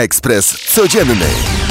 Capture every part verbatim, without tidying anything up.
Ekspres Codzienny.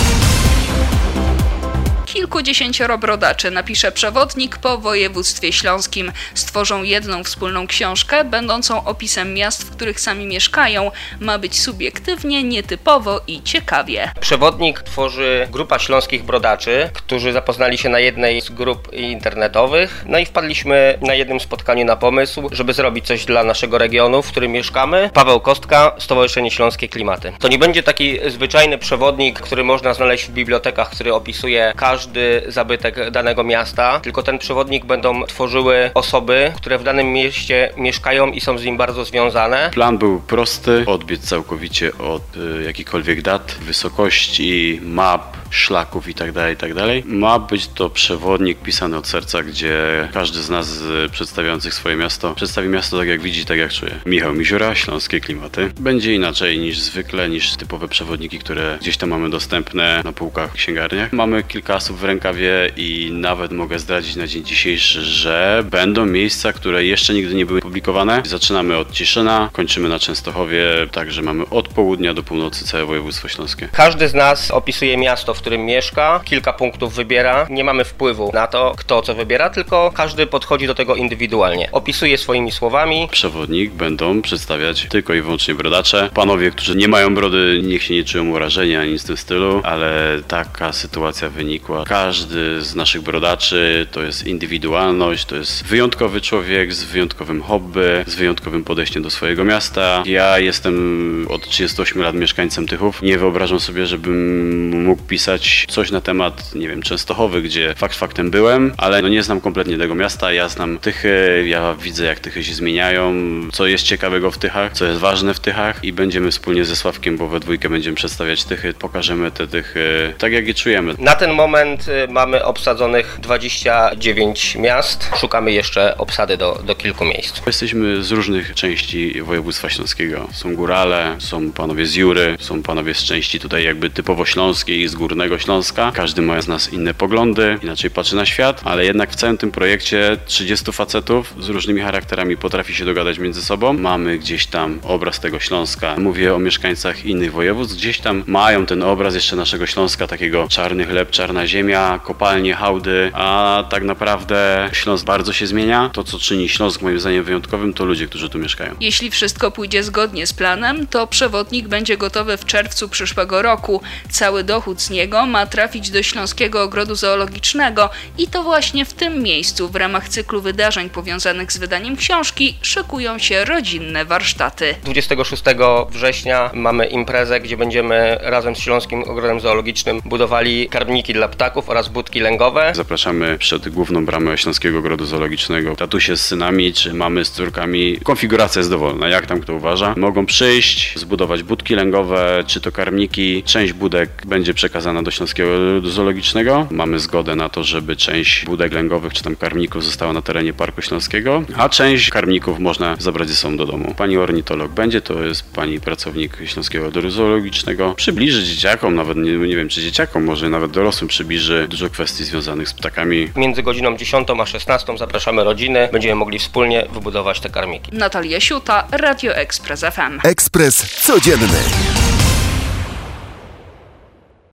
Kilkudziesięcioro brodaczy napisze przewodnik po województwie śląskim. Stworzą jedną wspólną książkę, będącą opisem miast, w których sami mieszkają. Ma być subiektywnie, nietypowo i ciekawie. Przewodnik tworzy grupa śląskich brodaczy, którzy zapoznali się na jednej z grup internetowych. No i wpadliśmy na jednym spotkaniu na pomysł, żeby zrobić coś dla naszego regionu, w którym mieszkamy. Paweł Kostka, Stowarzyszenie Śląskie Klimaty. To nie będzie taki zwyczajny przewodnik, który można znaleźć w bibliotekach, który opisuje każdy każdy zabytek danego miasta, tylko ten przewodnik będą tworzyły osoby, które w danym mieście mieszkają i są z nim bardzo związane. Plan był prosty, odbiec całkowicie od y, jakichkolwiek dat, wysokości, map, szlaków itd., itd. Ma być to przewodnik pisany od serca, gdzie każdy z nas y, przedstawiających swoje miasto przedstawi miasto tak jak widzi, tak jak czuje. Michał Miziura, Śląskie Klimaty. Będzie inaczej niż zwykle, niż typowe przewodniki, które gdzieś tam mamy dostępne na półkach w księgarniach. Mamy kilka osób w rękawie i nawet mogę zdradzić na dzień dzisiejszy, że będą miejsca, które jeszcze nigdy nie były publikowane. Zaczynamy od Cieszyna, kończymy na Częstochowie, także mamy od południa do północy całe województwo śląskie. Każdy z nas opisuje miasto, w którym mieszka, kilka punktów wybiera. Nie mamy wpływu na to, kto co wybiera, tylko każdy podchodzi do tego indywidualnie. Opisuje swoimi słowami. Przewodnik będą przedstawiać tylko i wyłącznie brodacze. Panowie, którzy nie mają brody, niech się nie czują urażeni ani nic w tym stylu, ale taka sytuacja wynikła. Każdy z naszych brodaczy to jest indywidualność, to jest wyjątkowy człowiek z wyjątkowym hobby, z wyjątkowym podejściem do swojego miasta. Ja jestem od trzydziestu ośmiu lat mieszkańcem Tychów. Nie wyobrażam sobie, żebym mógł pisać coś na temat, nie wiem, Częstochowy, gdzie fakt faktem byłem, ale no nie znam kompletnie tego miasta. Ja znam Tychy, ja widzę, jak Tychy się zmieniają, co jest ciekawego w Tychach, co jest ważne w Tychach i będziemy wspólnie ze Sławkiem, bo we dwójkę będziemy przedstawiać Tychy, pokażemy te Tychy tak, jak je czujemy. Na ten moment mamy obsadzonych dwadzieścia dziewięć miast. Szukamy jeszcze obsady do, do kilku miejsc. Jesteśmy z różnych części województwa śląskiego. Są górale, są panowie z Jury, są panowie z części tutaj jakby typowo śląskiej, z Górnego Śląska. Każdy ma z nas inne poglądy, inaczej patrzy na świat, ale jednak w całym tym projekcie trzydziestu facetów z różnymi charakterami potrafi się dogadać między sobą. Mamy gdzieś tam obraz tego Śląska. Mówię o mieszkańcach innych województw. Gdzieś tam mają ten obraz jeszcze naszego Śląska, takiego czarny chleb, czarna ziemia, kopalnie, hałdy, a tak naprawdę Śląsk bardzo się zmienia. To, co czyni Śląsk moim zdaniem wyjątkowym, to ludzie, którzy tu mieszkają. Jeśli wszystko pójdzie zgodnie z planem, to przewodnik będzie gotowy w czerwcu przyszłego roku. Cały dochód z niego ma trafić do Śląskiego Ogrodu Zoologicznego i to właśnie w tym miejscu w ramach cyklu wydarzeń powiązanych z wydaniem książki szykują się rodzinne warsztaty. dwudziestego szóstego września mamy imprezę, gdzie będziemy razem z Śląskim Ogrodem Zoologicznym budowali karmniki dla ptaków oraz budki lęgowe. Zapraszamy przed główną bramę Śląskiego Ogrodu Zoologicznego. Tatusie z synami, czy mamy z córkami. Konfiguracja jest dowolna, jak tam kto uważa. Mogą przyjść, zbudować budki lęgowe, czy to karmniki. Część budek będzie przekazana do Śląskiego Ogrodu Zoologicznego. Mamy zgodę na to, żeby część budek lęgowych, czy tam karmników została na terenie Parku Śląskiego, a część karmników można zabrać ze sobą do domu. Pani ornitolog będzie, to jest pani pracownik Śląskiego Ogrodu Zoologicznego. Przybliży dzieciakom, nawet nie, nie wiem, czy dzieciakom, może nawet dorosłym przybliży dużo kwestii związanych z ptakami. Między godziną dziesiątą a szesnastą zapraszamy rodziny. Będziemy mogli wspólnie wybudować te karmiki. Natalia Siuta, Radio Ekspres F M. Ekspres Codzienny.